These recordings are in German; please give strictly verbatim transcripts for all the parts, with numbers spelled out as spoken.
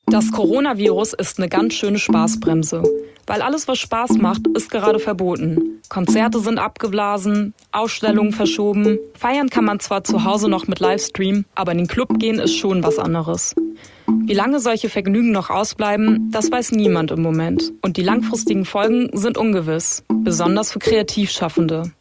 Das Coronavirus ist eine ganz schöne Spaßbremse. Weil alles, was Spaß macht, ist gerade verboten. Konzerte sind abgeblasen, Ausstellungen verschoben. Feiern kann man zwar zu Hause noch mit Livestream, aber in den Club gehen ist schon was anderes. Wie lange solche Vergnügen noch ausbleiben, das weiß niemand im Moment. Und die langfristigen Folgen sind ungewiss, besonders für Kreativschaffende.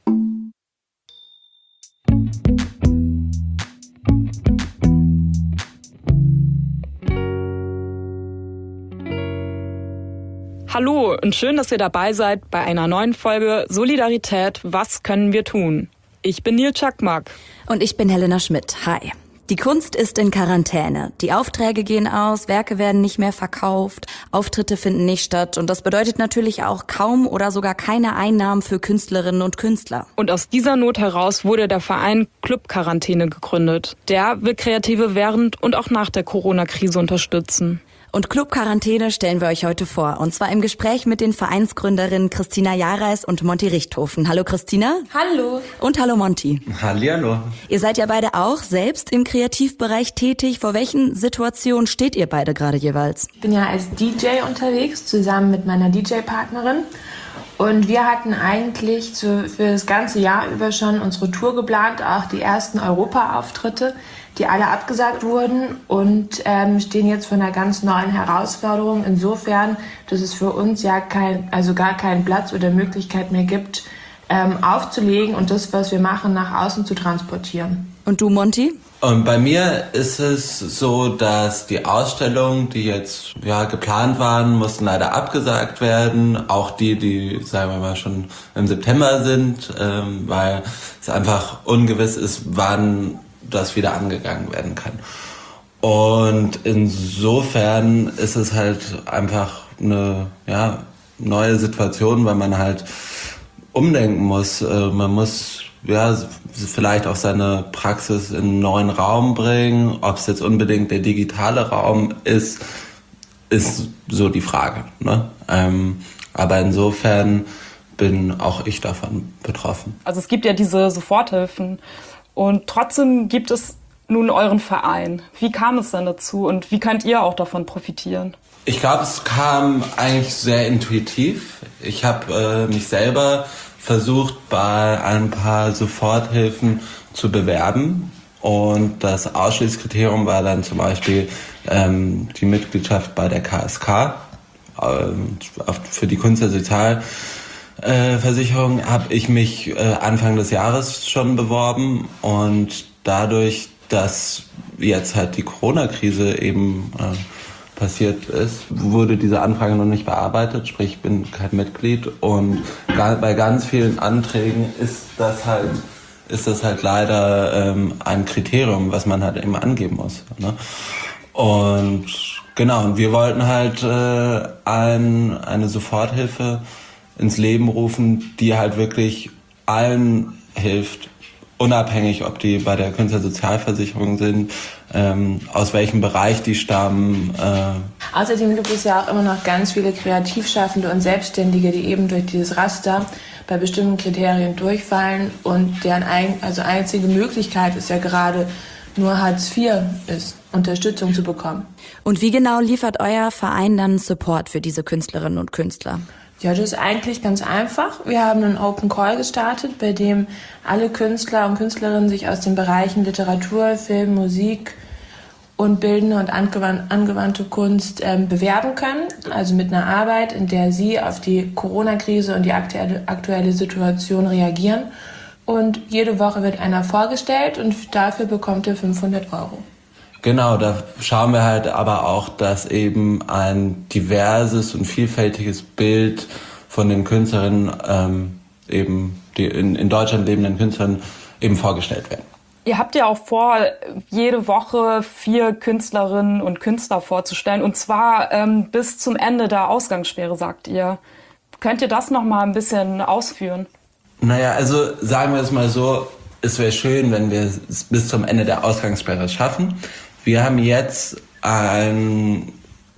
Hallo und schön, dass ihr dabei seid bei einer neuen Folge Solidarität, was können wir tun? Ich bin Nils Czakmak. Und ich bin Helena Schmidt. Hi. Die Kunst ist in Quarantäne. Die Aufträge gehen aus, Werke werden nicht mehr verkauft, Auftritte finden nicht statt. Und das bedeutet natürlich auch kaum oder sogar keine Einnahmen für Künstlerinnen und Künstler. Und aus dieser Not heraus wurde der Verein Club Quarantäne gegründet. Der will Kreative während und auch nach der Corona-Krise unterstützen. Und Club Quarantäne stellen wir euch heute vor. Und zwar im Gespräch mit den Vereinsgründerinnen Christina Jareis und Monty Richthofen. Hallo Christina. Hallo. Und hallo Monty. Hallihallo. Ihr seid ja beide auch selbst im Kreativbereich tätig. Vor welchen Situationen steht ihr beide gerade jeweils? Ich bin ja als D J unterwegs, zusammen mit meiner D J-Partnerin. Und wir hatten eigentlich zu, für das ganze Jahr über schon unsere Tour geplant, auch die ersten Europa-Auftritte, die alle abgesagt wurden und ähm, stehen jetzt vor einer ganz neuen Herausforderung. Insofern, dass es für uns ja kein, also gar keinen Platz oder Möglichkeit mehr gibt, ähm, aufzulegen und das, was wir machen, nach außen zu transportieren. Und du, Monty? Und bei mir ist es so, dass die Ausstellungen, die jetzt ja geplant waren, mussten leider abgesagt werden. Auch die, die, sagen wir mal, schon im September sind, ähm, weil es einfach ungewiss ist, wann das wieder angegangen werden kann. Und insofern ist es halt einfach eine ja, neue Situation, weil man halt umdenken muss. Man muss ja vielleicht auch seine Praxis in einen neuen Raum bringen. Ob es jetzt unbedingt der digitale Raum ist, ist so die Frage. Ne? Ähm, aber insofern bin auch ich davon betroffen. Also es gibt ja diese Soforthilfen. Und trotzdem gibt es nun euren Verein. Wie kam es dann dazu und wie könnt ihr auch davon profitieren? Ich glaube, es kam eigentlich sehr intuitiv. Ich habe äh, mich selber versucht, bei ein paar Soforthilfen zu bewerben. Und das Ausschlusskriterium war dann zum Beispiel ähm, die Mitgliedschaft bei der K S K. Ähm, für die Künstlersozial Äh, Versicherung habe ich mich äh, Anfang des Jahres schon beworben und dadurch, dass jetzt halt die Corona-Krise eben äh, passiert ist, wurde diese Anfrage noch nicht bearbeitet, sprich ich bin kein Mitglied und ga- bei ganz vielen Anträgen ist das halt ist das halt leider ähm, ein Kriterium, was man halt eben angeben muss. Ne? Und genau, und wir wollten halt äh, ein, eine Soforthilfe ins Leben rufen, die halt wirklich allen hilft, unabhängig, ob die bei der Künstlersozialversicherung sind, ähm, aus welchem Bereich die stammen. Äh. Außerdem gibt es ja auch immer noch ganz viele Kreativschaffende und Selbstständige, die eben durch dieses Raster bei bestimmten Kriterien durchfallen und deren ein, also einzige Möglichkeit ist ja gerade nur Hartz vier ist, Unterstützung zu bekommen. Und wie genau liefert euer Verein dann Support für diese Künstlerinnen und Künstler? Ja, das ist eigentlich ganz einfach. Wir haben einen Open Call gestartet, bei dem alle Künstler und Künstlerinnen sich aus den Bereichen Literatur, Film, Musik und bildende und angewandte Kunst ähm, bewerben können. Also mit einer Arbeit, in der sie auf die Corona-Krise und die aktuelle, aktuelle Situation reagieren. Und jede Woche wird einer vorgestellt und dafür bekommt er fünfhundert Euro. Genau, da schauen wir halt aber auch, dass eben ein diverses und vielfältiges Bild von den Künstlerinnen, ähm, eben die in, in Deutschland lebenden Künstlerinnen eben vorgestellt werden. Ihr habt ja auch vor, jede Woche vier Künstlerinnen und Künstler vorzustellen und zwar ähm, bis zum Ende der Ausgangssperre, sagt ihr. Könnt ihr das noch mal ein bisschen ausführen? Naja, also sagen wir es mal so, es wäre schön, wenn wir es bis zum Ende der Ausgangssperre schaffen. Wir haben jetzt ein,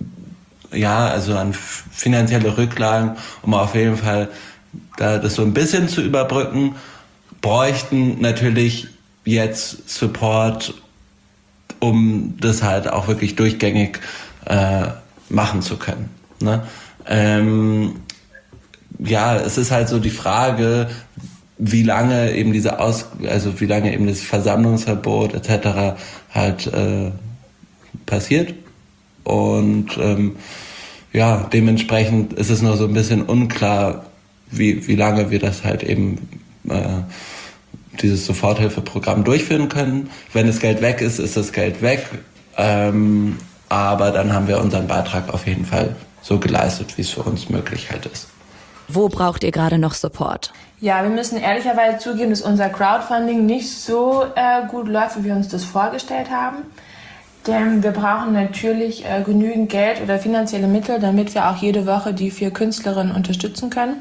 ja, also an finanzielle Rücklagen, um auf jeden Fall da das so ein bisschen zu überbrücken, bräuchten natürlich jetzt Support, um das halt auch wirklich durchgängig äh, machen zu können. Ne? Ähm, ja, es ist halt so die Frage, wie lange eben diese Aus, also wie lange eben das Versammlungsverbot et cetera halt äh, passiert. Und ähm, ja, dementsprechend ist es noch so ein bisschen unklar, wie, wie lange wir das halt eben äh, dieses Soforthilfeprogramm durchführen können. Wenn das Geld weg ist, ist das Geld weg. Ähm, aber dann haben wir unseren Beitrag auf jeden Fall so geleistet, wie es für uns möglich halt ist. Wo braucht ihr gerade noch Support? Ja, wir müssen ehrlicherweise zugeben, dass unser Crowdfunding nicht so äh, gut läuft, wie wir uns das vorgestellt haben. Denn wir brauchen natürlich äh, genügend Geld oder finanzielle Mittel, damit wir auch jede Woche die vier Künstlerinnen unterstützen können.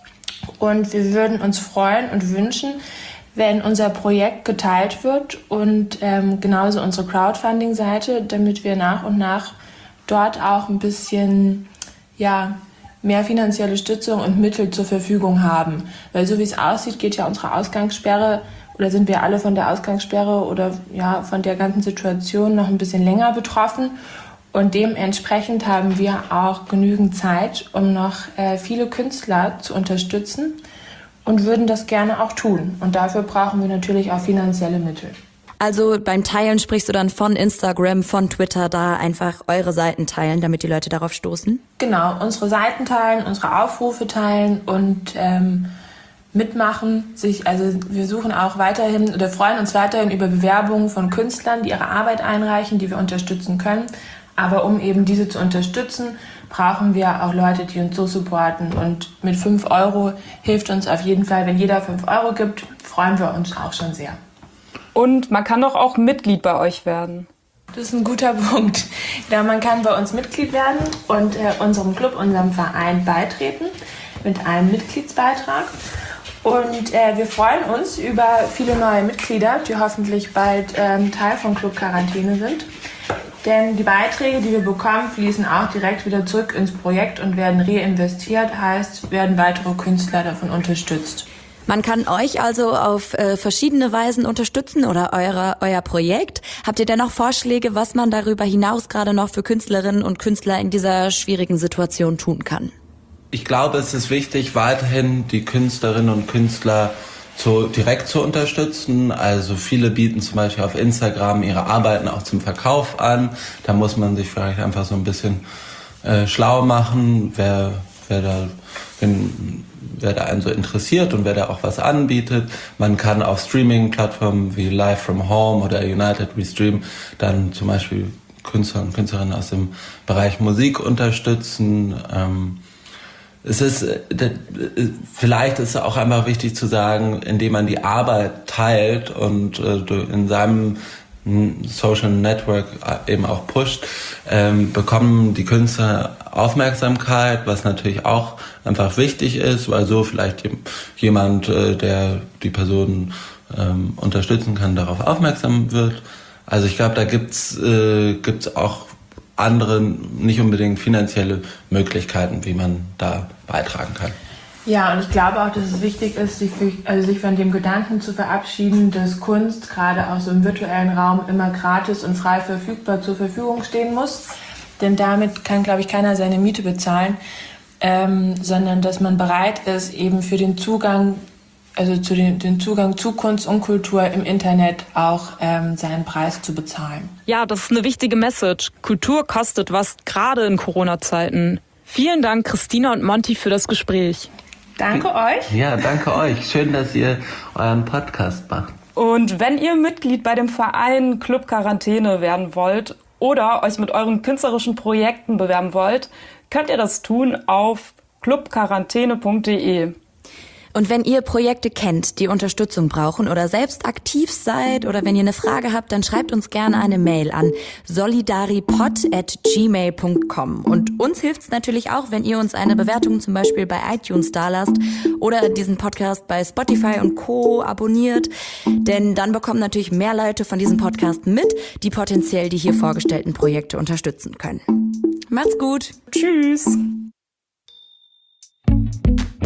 Und wir würden uns freuen und wünschen, wenn unser Projekt geteilt wird und ähm, genauso unsere Crowdfunding-Seite, damit wir nach und nach dort auch ein bisschen ja, mehr finanzielle Stützung und Mittel zur Verfügung haben. Weil so wie es aussieht, geht ja unsere Ausgangssperre oder sind wir alle von der Ausgangssperre oder ja von der ganzen Situation noch ein bisschen länger betroffen. Und dementsprechend haben wir auch genügend Zeit, um noch äh, viele Künstler zu unterstützen und würden das gerne auch tun. Und dafür brauchen wir natürlich auch finanzielle Mittel. Also beim Teilen sprichst du dann von Instagram, von Twitter, da einfach eure Seiten teilen, damit die Leute darauf stoßen? Genau, unsere Seiten teilen, unsere Aufrufe teilen und ähm, mitmachen. Sich, also wir suchen auch weiterhin oder freuen uns weiterhin über Bewerbungen von Künstlern, die ihre Arbeit einreichen, die wir unterstützen können. Aber um eben diese zu unterstützen, brauchen wir auch Leute, die uns so supporten. Und mit fünf Euro hilft uns auf jeden Fall, wenn jeder fünf Euro gibt, freuen wir uns auch schon sehr. Und man kann doch auch Mitglied bei euch werden. Das ist ein guter Punkt. Ja, man kann bei uns Mitglied werden und äh, unserem Club, unserem Verein beitreten mit einem Mitgliedsbeitrag. Und äh, wir freuen uns über viele neue Mitglieder, die hoffentlich bald ähm, Teil von Club Quarantäne sind. Denn die Beiträge, die wir bekommen, fließen auch direkt wieder zurück ins Projekt und werden reinvestiert, heißt, werden weitere Künstler davon unterstützt. Man kann euch also auf äh, verschiedene Weisen unterstützen oder eure, euer Projekt. Habt ihr denn noch Vorschläge, was man darüber hinaus gerade noch für Künstlerinnen und Künstler in dieser schwierigen Situation tun kann? Ich glaube, es ist wichtig, weiterhin die Künstlerinnen und Künstler zu, direkt zu unterstützen. Also viele bieten zum Beispiel auf Instagram ihre Arbeiten auch zum Verkauf an. Da muss man sich vielleicht einfach so ein bisschen äh, schlau machen, wer, wer da... Wenn, wer da einen so interessiert und wer da auch was anbietet. Man kann auf Streaming-Plattformen wie Live from Home oder United We Stream dann zum Beispiel Künstler und Künstlerinnen aus dem Bereich Musik unterstützen. Ähm, es ist, vielleicht ist es auch einfach wichtig zu sagen, indem man die Arbeit teilt und äh, in seinem Social Network eben auch pusht, ähm, bekommen die Künstler Aufmerksamkeit, was natürlich auch einfach wichtig ist, weil so vielleicht jemand, äh, der die Person ähm, unterstützen kann, darauf aufmerksam wird. Also ich glaube, da gibt's äh, gibt's auch andere, nicht unbedingt finanzielle Möglichkeiten, wie man da beitragen kann. Ja, und ich glaube auch, dass es wichtig ist, sich, für, also sich von dem Gedanken zu verabschieden, dass Kunst gerade auch so im virtuellen Raum immer gratis und frei verfügbar zur Verfügung stehen muss. Denn damit kann, glaube ich, keiner seine Miete bezahlen, ähm, sondern dass man bereit ist, eben für den Zugang, also zu den, den Zugang zu Kunst und Kultur im Internet auch ähm, seinen Preis zu bezahlen. Ja, das ist eine wichtige Message. Kultur kostet was, gerade in Corona-Zeiten. Vielen Dank, Christina und Monty, für das Gespräch. Danke euch. Ja, danke euch. Schön, dass ihr euren Podcast macht. Und wenn ihr Mitglied bei dem Verein Club Quarantäne werden wollt oder euch mit euren künstlerischen Projekten bewerben wollt, könnt ihr das tun auf club quarantäne punkt de. Und wenn ihr Projekte kennt, die Unterstützung brauchen oder selbst aktiv seid oder wenn ihr eine Frage habt, dann schreibt uns gerne eine Mail an solidaripod at gmail punkt com. Und uns hilft es natürlich auch, wenn ihr uns eine Bewertung zum Beispiel bei iTunes dalasst oder diesen Podcast bei Spotify und Co. abonniert. Denn dann bekommen natürlich mehr Leute von diesem Podcast mit, die potenziell die hier vorgestellten Projekte unterstützen können. Macht's gut. Tschüss.